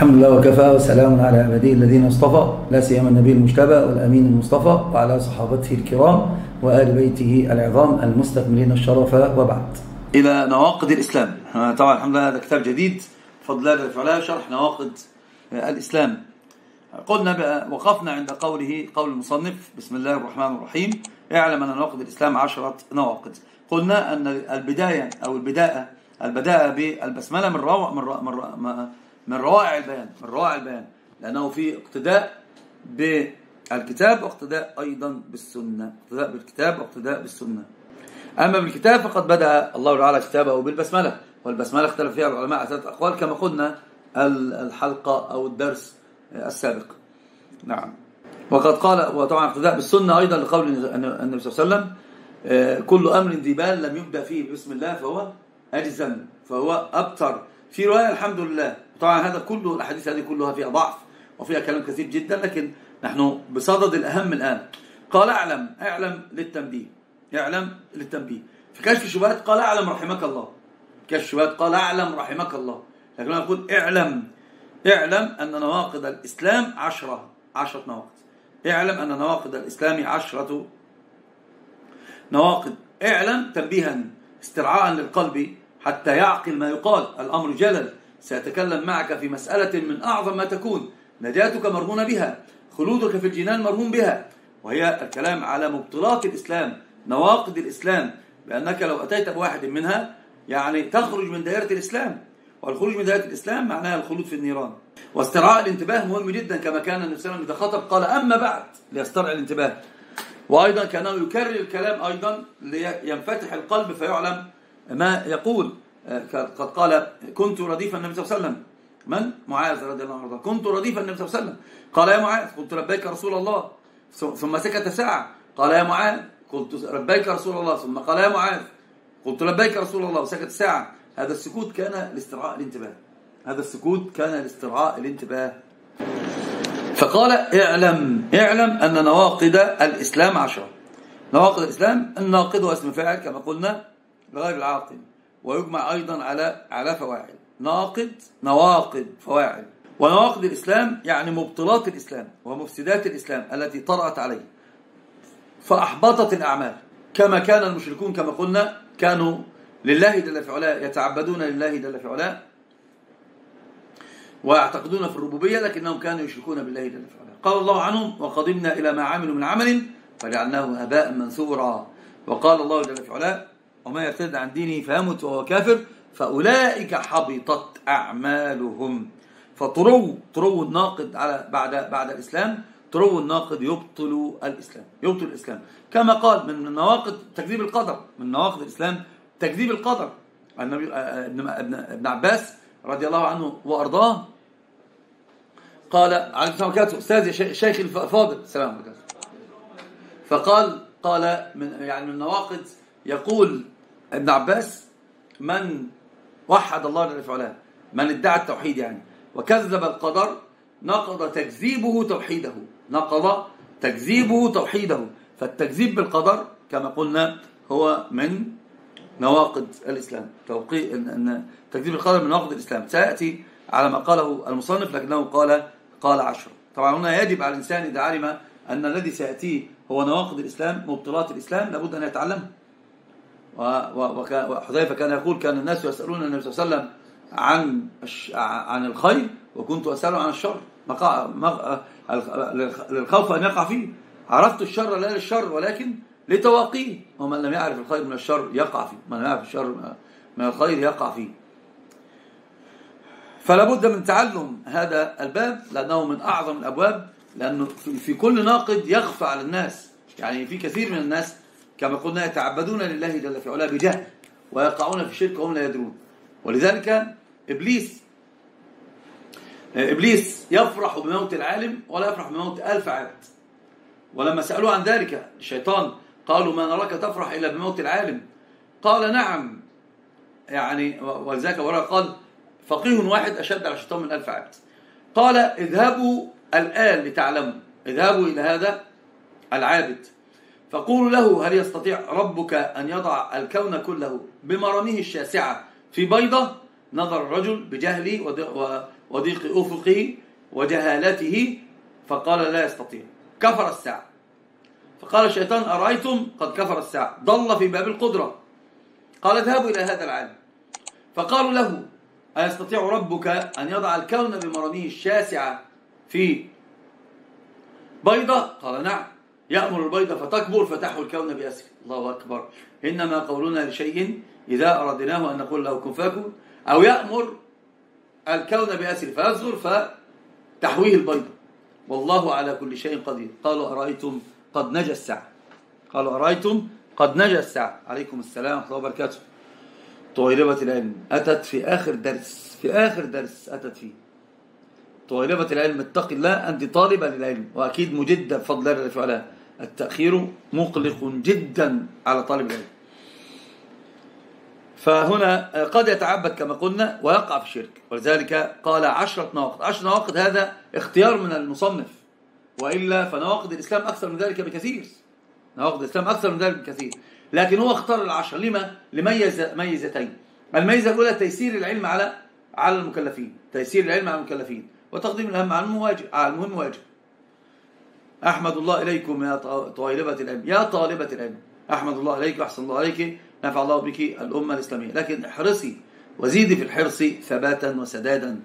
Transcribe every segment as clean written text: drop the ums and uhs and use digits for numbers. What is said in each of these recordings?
الحمد لله وكفى وسلام على عباده الذين اصطفى، لا سيما النبي المجتبى والأمين المصطفى وعلى صحابته الكرام وآل بيته العظام المستكملين الشرف، وبعد. إلى نواقض الإسلام. طبعا الحمد لله هذا كتاب جديد بفضل الله تعالى، شرح نواقض الإسلام. قلنا وقفنا عند قول المصنف بسم الله الرحمن الرحيم: اعلم أن نواقض الإسلام 10 نواقض. قلنا أن البداية أو البداء بالبسملة من روائع البيان، لأنه في اقتداء بالكتاب واقتداء أيضا بالسنة، اقتداء بالكتاب واقتداء بالسنة. أما بالكتاب فقد بدأ الله تعالى كتابه بالبسملة، والبسملة اختلف فيها العلماء 3 أقوال كما قلنا الحلقة أو الدرس السابق. نعم. وقد قال، وطبعا اقتداء بالسنة أيضا لقول النبي صلى الله عليه وسلم: كل أمر ذي بال لم يبدأ فيه بسم الله فهو أجزم، فهو أبتر. في رواية الحمد لله. طبعا هذا كله، الأحاديث هذه كلها فيها ضعف وفيها كلام كثير جدا، لكن نحن بصدد الأهم الآن. قال اعلم للتنبيه. في كشف الشبهات قال اعلم رحمك الله. كشف الشبهات قال اعلم رحمك الله. لكن أنا أقول اعلم أن نواقض الإسلام 10 نواقض. اعلم أن نواقض الإسلام 10 نواقض. اعلم تنبيها استرعاء للقلب حتى يعقل ما يقال. الأمر جلل، سيتكلم معك في مسألة من أعظم ما تكون، نجاتك مرهونة بها، خلودك في الجنان مرهون بها، وهي الكلام على مبطلات الإسلام، نواقض الإسلام، بأنك لو أتيت بواحد منها يعني تخرج من دائرة الإسلام، والخروج من دائرة الإسلام معناها الخلود في النيران. واسترعاء الانتباه مهم جدا، كما كان النبي صلى الله عليه وسلم إذا خطب قال أما بعد، ليسترعي الانتباه. وأيضا كانوا يكرر الكلام أيضا لينفتح القلب فيعلم ما يقول. قد قال: كنت رديف النبي صلى الله عليه وسلم. من؟ معاذ رضي الله عنه. كنت رديف النبي صلى الله عليه وسلم. قال: يا معاذ. قلت: لبيك رسول الله. ثم سكت ساعة. قال: يا معاذ. قلت: لبيك رسول الله. ثم قال: يا معاذ. قلت: لبيك رسول الله. وسكت ساعة. هذا السكوت كان لاسترعاء الانتباه. فقال: اعلم أن نواقض الإسلام 10. نواقض الإسلام الناقض اسم فاعل كما قلنا لغير العاقل، ويجمع أيضا على فواعل. نواقض فواعل. ونواقض الإسلام يعني مبطلات الإسلام ومفسدات الإسلام التي طرأت عليه فأحبطت الأعمال، كما كان المشركون كما قلنا كانوا لله جل في علاه يتعبدون لله جل في علاه ويعتقدون في الربوبية، لكنهم كانوا يشركون بالله جل في علاه. قال الله عنهم: وقدمنا إلى ما عملوا من عمل فجعلناه هباء منثورا. وقال الله جل في علاه: وما يرتد عن دينه فيمت وهو كافر فأولئك حبطت أعمالهم. فطرو الناقد على بعد الإسلام، طرو الناقد يبطل الإسلام، كما قال من نواقض تكذيب القدر، من نواقض الإسلام تكذيب القدر. النبي ابن عباس رضي الله عنه وأرضاه قال عليه السلام: كاتب أستاذ شيخ الفاضل السلام عليكم. فقال من النواقض، يقول ابن عباس: من وحد الله جل في علاه، من ادعى التوحيد وكذب القدر، نقض تكذيبه توحيده. فالتكذيب بالقدر كما قلنا هو من نواقض الإسلام. تكذيب القدر من نواقض الإسلام سيأتي على ما قاله المصنف، لكنه قال 10. طبعا هنا يجب على الإنسان إذا علم أن الذي سيأتيه هو نواقض الإسلام مبطلات الإسلام لابد أن يتعلمه. وحذيفة كان يقول: كان الناس يسألون النبي صلى الله عليه وسلم عن الخير وكنت أسأله عن الشر، للخوف أن يقع فيه. عرفت الشر لا للشر ولكن لتواقيه، ومن لم يعرف الخير من الشر يقع فيه، من لم يعرف الشر من الخير يقع فيه. فلا بد من تعلم هذا الباب، لأنه من أعظم الأبواب، لأنه في كل ناقد يخفى على الناس. في كثير من الناس كما قلنا يتعبدون لله جل في علاه بجهل ويقعون في الشرك وهم لا يدرون. ولذلك إبليس يفرح بموت العالم ولا يفرح بموت 1000 عابد. ولما سألوه عن ذلك الشيطان قالوا: ما نراك تفرح إلا بموت العالم. قال: نعم. ولذلك قال: فقيه واحد أشد على الشيطان من 1000 عابد. قال: اذهبوا الآن لتعلموا، اذهبوا إلى هذا العابد فقولوا له: هل يستطيع ربك أن يضع الكون كله بمرامه الشاسعة في بيضة؟ نظر الرجل بجهله وضيق أفقه وجهالته، فقال لا يستطيع، كفر الساعة. فقال الشيطان أرأيتم قد كفر الساعة، ضل في باب القدرة. قال اذهبوا إلى هذا العالم. فقالوا له أيستطيع ربك أن يضع الكون بمراميه الشاسعة في بيضة؟ قال نعم. يأمر البيضة فتكبر فتحوي الكون بأسره. الله أكبر. إنما قولنا لشيء إذا أردناه أن نقول له كن فيكون، أو يأمر الكون بأسره فيصغر فتحويه البيضة، والله على كل شيء قدير. قالوا أرأيتم قد نجى الساعة. قالوا أرأيتم قد نجى الساعة. عليكم السلام ورحمة الله وبركاته. طويلبة العلم أتت في آخر درس أتت فيه. طويلبة العلم اتق الله، أنت طالبة للعلم وأكيد مجدة بفضل الله فعلا. التأخير مقلق جدا على طالب العلم، فهنا قد يتعبد كما قلنا ويقع في الشرك. ولذلك قال 10 نواقض. 10 نواقض هذا اختيار من المصنف، وإلا فنواقض الإسلام أكثر من ذلك بكثير. نواقض الإسلام أكثر من ذلك بكثير، لكن هو اختار 10. لما؟ لميزتين. الميزة الأولى تيسير العلم على المكلفين، تيسير العلم على المكلفين، وتقديم الأهم على المهم واجب. أحمد الله إليكم يا طويلبة العلم، يا طالبة العلم، أحمد الله إليك وأحسن الله عليك، نفع الله بك الأمة الإسلامية. لكن احرصي وزيدي في الحرص ثباتا وسدادا.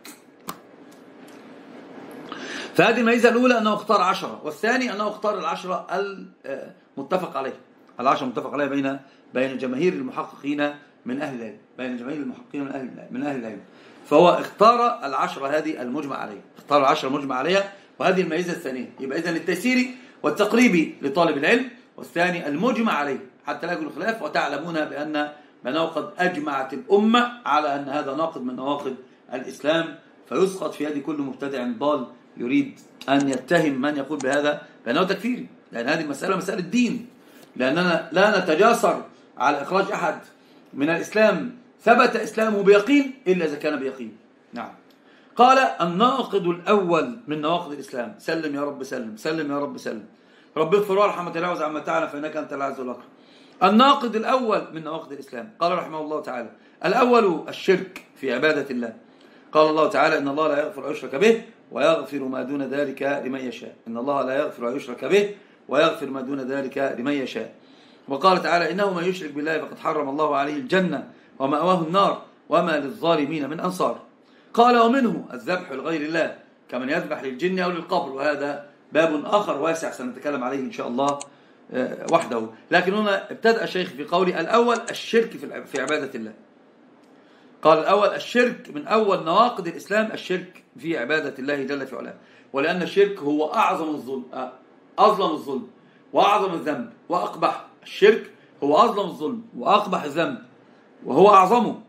فهذه الميزة الأولى أنه اختار 10، والثاني أنه اختار 10 المتفق عليه. 10 متفق عليه بين جماهير المحققين من أهل العلم، بين جماهير المحققين من أهل العلم. فهو اختار 10 هذه المجمع عليها، اختار 10 المجمع عليها، وهذه الميزة الثانية. يبقى إذن التيسير والتقريب لطالب العلم، والثاني المجمع عليه حتى لا يكون خلاف. وتعلمون بأنه قد أجمعت الأمة على أن هذا ناقض من نواقض الإسلام، فيسقط في يد كل مبتدع ضال يريد أن يتهم من يقول بهذا بأنه تكفيري، لأن هذه المسألة مسألة دين، لأننا لا نتجاسر على إخراج أحد من الإسلام ثبت إسلامه بيقين إلا إذا كان بيقين. نعم. قال الناقض الأول من نواقض الإسلام، سلم يا رب سلم، سلم يا رب سلم، رب اغفر وارحم وتجاوز عما تعالى فإنك أنت العز والأكرم. الناقض الأول من نواقض الإسلام، قال رحمه الله تعالى الأول الشرك في عبادة الله. قال الله تعالى إن الله لا يغفر أن يشرك به ويغفر ما دون ذلك لمن يشاء. إن الله لا يغفر أن يشرك به ويغفر ما دون ذلك لمن يشاء. وقال تعالى إنه من يشرك بالله فقد حرم الله عليه الجنة ومأواه النار وما للظالمين من أنصار. قال ومنه الذبح لغير الله كمن يذبح للجن أو للقبر، وهذا باب آخر واسع سنتكلم عليه إن شاء الله وحده. لكن هنا ابتدأ الشيخ في قوله الأول الشرك في عبادة الله. قال الأول الشرك من أول نواقض الإسلام، الشرك في عبادة الله جل في علاه، ولأن الشرك هو أظلم الظلم وأعظم الذنب وأقبح. الشرك هو أظلم الظلم وأقبح الذنب وهو أعظمه.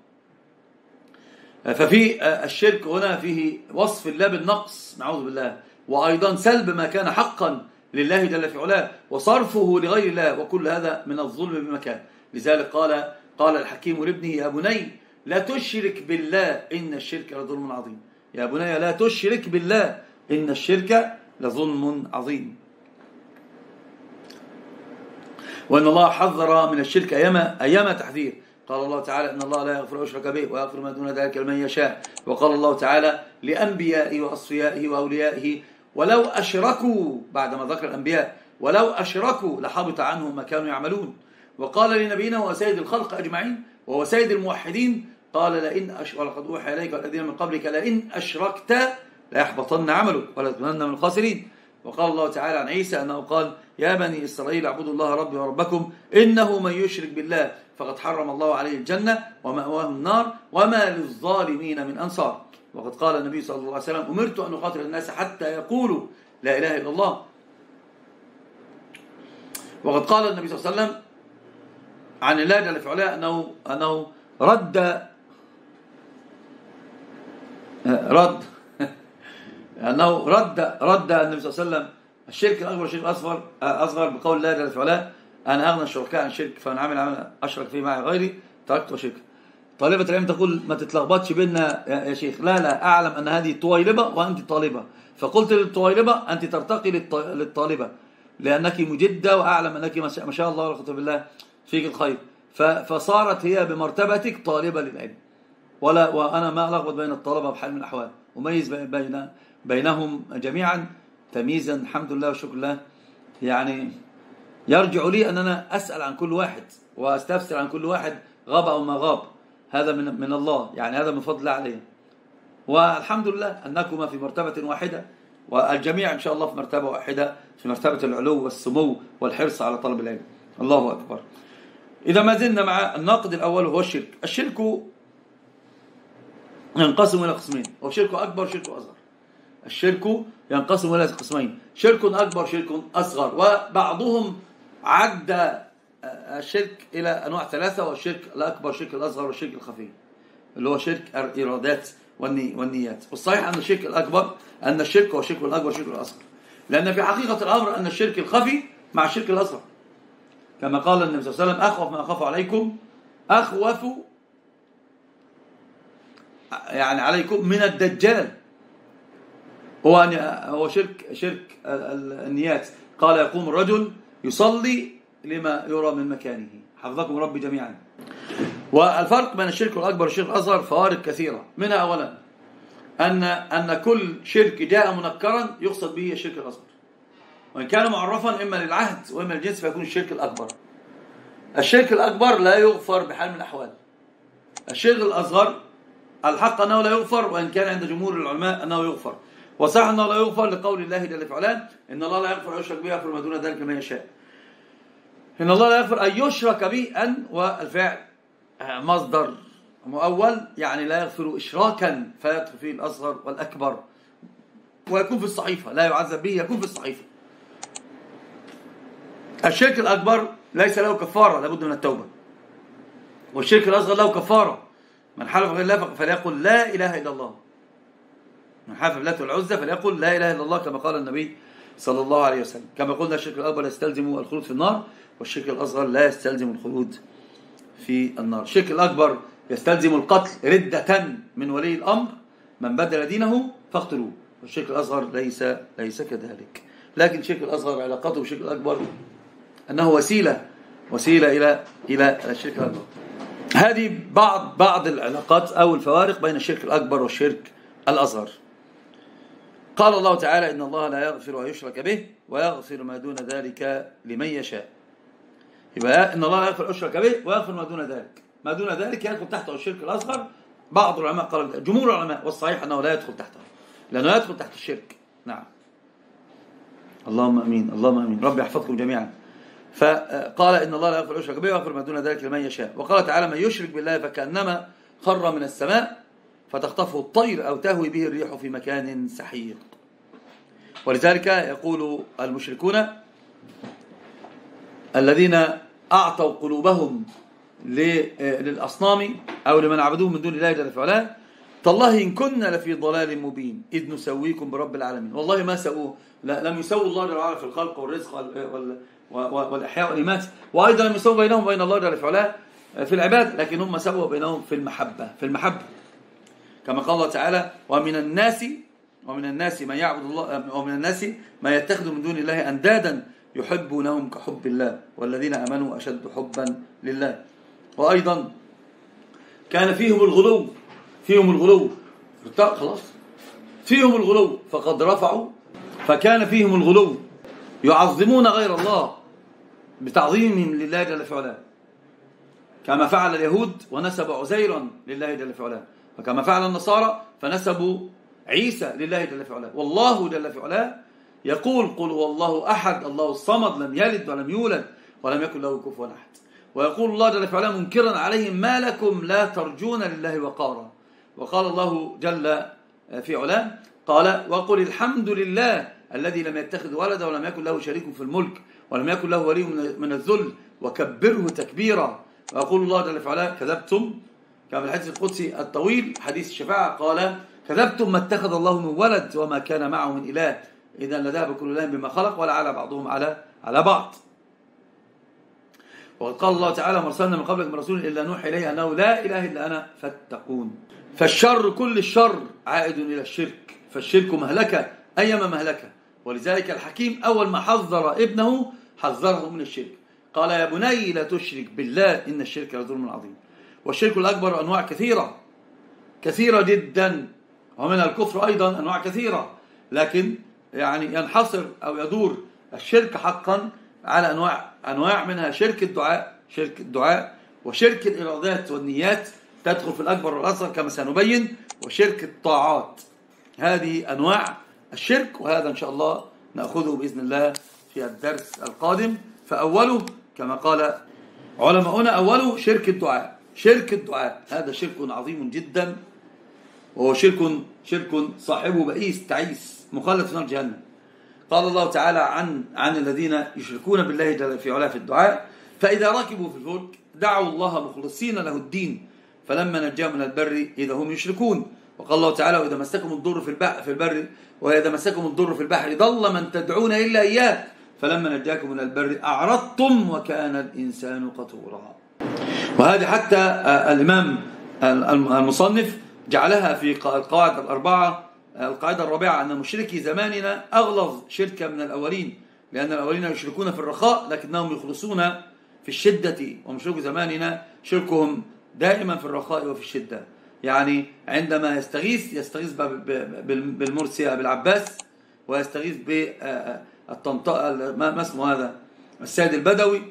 ففي الشرك هنا فيه وصف الله بالنقص نعوذ بالله، وأيضا سلب ما كان حقا لله جل في علاه وصرفه لغير الله، وكل هذا من الظلم بمكان. لذلك قال الحكيم لابنه يا بني لا تشرك بالله إن الشرك لظلم عظيم. يا بني لا تشرك بالله إن الشرك لظلم عظيم. وأن الله حذر من الشرك أيام تحذير. قال الله تعالى إن الله لا يغفر أن يشرك به ويغفر ما دون ذلك لمن يشاء. وقال الله تعالى لأنبيائه وأصفيائه وأوليائه ولو أشركوا، بعدما ذكر الأنبياء، ولو أشركوا لحبط عنهم ما كانوا يعملون. وقال لنبينا هو سيد الخلق أجمعين وهو سيد الموحدين قال ولقد أوحي إليك والذين من قبلك لئن أشركت ليحبطن عملك ولتكونن من الخاسرين. وقال الله تعالى عن عيسى أنه قال يا بني إسرائيل اعبدوا الله ربي وربكم إنه من يشرك بالله فقد حرم الله عليه الجنة ومأواه النار وما للظالمين من أنصار. وقد قال النبي صلى الله عليه وسلم أمرت أن أقاتل الناس حتى يقولوا لا إله إلا الله. وقد قال النبي صلى الله عليه وسلم عن الله جل في علاه أنه رد النبي صلى الله عليه وسلم الشرك الأكبر والشرك الأصغر بقول الله جل في علاه أنا أغنى الشركاء عن شرك فمن عمل عملا أشرك فيه معي غيري تركت وشركه. طالبة العلم تقول ما تتلخبطش بيننا يا شيخ. لا أعلم أن هذه طويلبة وأنت طالبة، فقلت للطويلبة أنت ترتقي للطالبة لأنك مجدة، وأعلم أنك ما شاء الله ولا قوة بالله فيك الخير، فصارت هي بمرتبتك طالبة للعلم. وأنا ما ألخبط بين الطلبة بحال من الأحوال، أميز بينهم جميعا تمييزا الحمد لله والشكر لله. يعني يرجع لي أن أنا أسأل عن كل واحد وأستفسر عن كل واحد غاب أو ما غاب، هذا من الله، يعني هذا من فضل الله عليه. والحمد لله أنكما في مرتبة واحدة، والجميع إن شاء الله في مرتبة واحدة، في مرتبة العلو والسمو والحرص على طلب العلم. الله أكبر. إذا ما زلنا مع الناقد الأول وهو الشرك. الشرك ينقسم إلى قسمين، وشرك أكبر وشرك أصغر. الشرك ينقسم إلى قسمين، شرك أكبر شرك أصغر، وبعضهم عد الشرك إلى أنواع ثلاثة، والشرك الأكبر شرك الأصغر والشرك الخفي اللي هو شرك الإرادات والنيات. والصحيح أن الشرك الأكبر أن الشرك هو الشرك الأكبر شرك الأصغر، لأن في حقيقة الأمر أن الشرك الخفي مع الشرك الأصغر، كما قال النبي صلى الله عليه وسلم: أخوف ما أخاف عليكم، أخوف يعني عليكم من الدجال. هو شرك النيات. قال: يقوم الرجل يصلي لما يرى من مكانه. حفظكم ربي جميعا. والفرق بين الشرك الأكبر والشرك الأصغر فوارق كثيرة، منها أولا أن كل شرك جاء منكرا يقصد به الشرك الأصغر، وإن كان معرفا إما للعهد وإما للجنس فيكون الشرك الأكبر. الشرك الأكبر لا يغفر بحال من الأحوال. الشرك الأصغر الحق أنه لا يغفر، وإن كان عند جمهور العلماء أنه يغفر. وصح أنه لا يغفر لقول الله جل وعلا: إن الله لا يغفر أن يشرك به ويغفر ما دون ذلك لمن يشاء. إن الله لا يغفر أن يشرك به، أن والفعل مصدر مؤول، يعني لا يغفر إشراكا فيدخل فيه الأصغر والأكبر، ويكون في الصحيفة، لا يعذب به، يكون في الصحيفة. الشرك الأكبر ليس له كفارة، لابد من التوبة. والشرك الأصغر له كفارة: من حلف غير الله فليقل لا إله إلا الله. من حلف بالله والعزى فليقل لا إله إلا الله، كما قال النبي صلى الله عليه وسلم. كما قلنا الشرك الأكبر يستلزم الخلود في النار، والشرك الأصغر لا يستلزم الخلود في النار. الشرك الأكبر يستلزم القتل ردة من ولي الأمر، من بدل دينه فاقتلوه. والشرك الأصغر ليس كذلك. لكن الشرك الأصغر علاقته بالشرك الأكبر أنه وسيلة إلى الشرك الأكبر. هذه بعض العلاقات أو الفوارق بين الشرك الأكبر والشرك الأصغر. قال الله تعالى: إن الله لا يغفر أن يشرك به ويغفر ما دون ذلك لمن يشاء. يبقى إن الله لا يغفر أن يشرك به ويغفر ما دون ذلك. ما دون ذلك يدخل تحته الشرك الأصغر. بعض العلماء قال، جمهور العلماء والصحيح أنه لا يدخل تحته، لأنه يدخل تحت الشرك. نعم. اللهم أمين، اللهم أمين، ربي يحفظكم جميعا. فقال: إن الله لا يغفر أن يشرك به ويغفر ما دون ذلك لمن يشاء. وقال تعالى: من يشرك بالله فكأنما خر من السماء فتخطفه الطير أو تهوي به الريح في مكان سحيق. ولذلك يقول المشركون الذين أعطوا قلوبهم للأصنام أو لمن عبدوه من دون الله جل وعلا: تالله إن كنا لفي ضلال مبين إذ نسويكم برب العالمين. والله ما سووا، لم يسووا الله جل وعلا في الخلق والرزق والإحياء والإماتة، وأيضا لم يسووا بينهم وبين الله جل وعلا في العباد، لكن هم سووا بينهم في المحبة كما قال الله تعالى: ومن الناس من يعبد الله، ومن الناس ما يتخذ من دون الله أندادا يحبونهم كحب الله والذين آمنوا أشد حبا لله. وأيضا كان فيهم الغلو خلاص فيهم الغلو فقد رفعوا، فكان فيهم الغلو يعظمون غير الله بتعظيمهم لله جل وعلا، كما فعل اليهود ونسبوا عزيرا لله جل وعلا، وكما فعل النصارى فنسبوا عيسى لله جل وعلا. والله جل وعلا يقول: قل هو الله أحد الله الصمد لم يلد ولم يولد ولم يكن له كفوا أحد. ويقول الله جل وعلا منكرا عليهم: ما لكم لا ترجون لله وقارا. وقال الله جل في علاه قال: وقل الحمد لله الذي لم يتخذ ولدا ولم يكن له شريك في الملك ولم يكن له ولي من الذل وكبره تكبيرا. ويقول الله جل وعلا: كذبتم، كما في الحديث القدسي الطويل حديث الشفاعة قال: كذبتم ما اتخذ الله من ولد وما كان معه من إله إذا لذهب كل إله بما خلق ولا على بعضهم على بعض. وقد قال الله تعالى: ما أرسلنا من قبلك من رسول إلا نوحي إليه أنه لا إله إلا أنا فاتقون. فالشر كل الشر عائد إلى الشرك، فالشرك مهلكة أيما مهلكة. ولذلك الحكيم أول ما حذر ابنه حذره من الشرك، قال: يا بني لا تشرك بالله إن الشرك لظلم عظيم. والشرك الأكبر أنواع كثيرة، كثيرة جدا، ومن الكفر أيضا أنواع كثيرة، لكن يعني ينحصر أو يدور الشرك حقا على أنواع منها شرك الدعاء وشرك الإرادات والنيات تدخل في الأكبر والأصغر كما سنبين، وشرك الطاعات. هذه أنواع الشرك، وهذا إن شاء الله نأخذه بإذن الله في الدرس القادم. فأوله كما قال علماؤنا، أوله شرك الدعاء. شرك الدعاء هذا شرك عظيم جدا، وهو شرك صاحبه بئيس تعيس مخلد في نار جهنم. قال الله تعالى عن الذين يشركون بالله جل في علاه في الدعاء: فإذا ركبوا في الفلك دعوا الله مخلصين له الدين فلما نجاهم من البر إذا هم يشركون. وقال الله تعالى: وإذا مسكم الضر في البر وإذا مسكم الضر في البحر ضل من تدعون إلا إياه فلما نجاكم من البر أعرضتم وكان الإنسان قتورا. وهذه حتى الإمام المصنف جعلها في القواعد الأربعة. القاعدة الرابعة: أن مشركي زماننا أغلظ شركا من الأولين، لأن الأولين يشركون في الرخاء لكنهم يخلصون في الشدة، ومشركي زماننا شركهم دائما في الرخاء وفي الشدة. يعني عندما يستغيث بالمرسي بالعباس، ويستغيث بالطنطاء ما اسمه هذا السيد البدوي،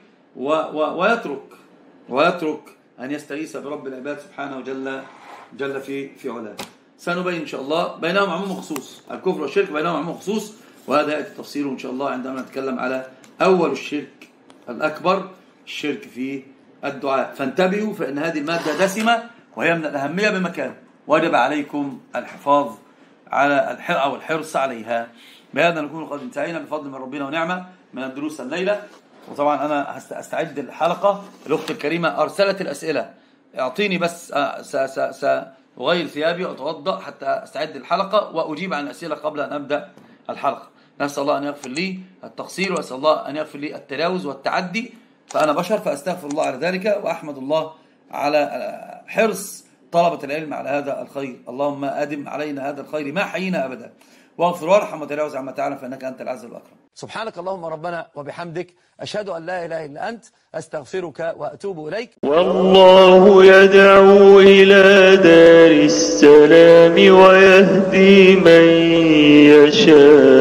ويترك أن يستغيث برب العباد سبحانه جل في علاه. سنبين إن شاء الله بينهم عموم وخصوص، الكفر والشرك بينهم عموم وخصوص، وهذا يأتي تفصيله إن شاء الله عندما نتكلم على أول الشرك الأكبر، الشرك في الدعاء. فانتبهوا، فإن هذه المادة دسمة وهي من الأهمية بمكان، وجب عليكم الحفاظ على أو الحرص عليها. بهذا نكون قد انتهينا بفضل من ربنا ونعمة من الدروس الليلة. وطبعا أنا أستعد الحلقة. الأخت الكريمة أرسلت الأسئلة، اعطيني بس سأغير ثيابي وأتوضأ حتى أستعد الحلقة وأجيب عن الأسئلة قبل أن أبدأ الحلقة. نسأل الله أن يغفر لي التقصير، وأسأل الله أن يغفر لي التجاوز والتعدي، فأنا بشر فأستغفر الله على ذلك، وأحمد الله على حرص طلبة العلم على هذا الخير. اللهم أدم علينا هذا الخير ما حيينا أبدا، واغفر وارحم وتجاوز عما تعلم فإنك أنت العز الأكرم. سبحانك اللهم ربنا وبحمدك، أشهد أن لا إله إلا أنت، أستغفرك وأتوب إليك. والله يدعو إلى دار السلام ويهدي من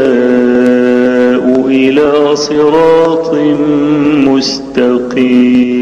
يشاء إلى صراط مستقيم.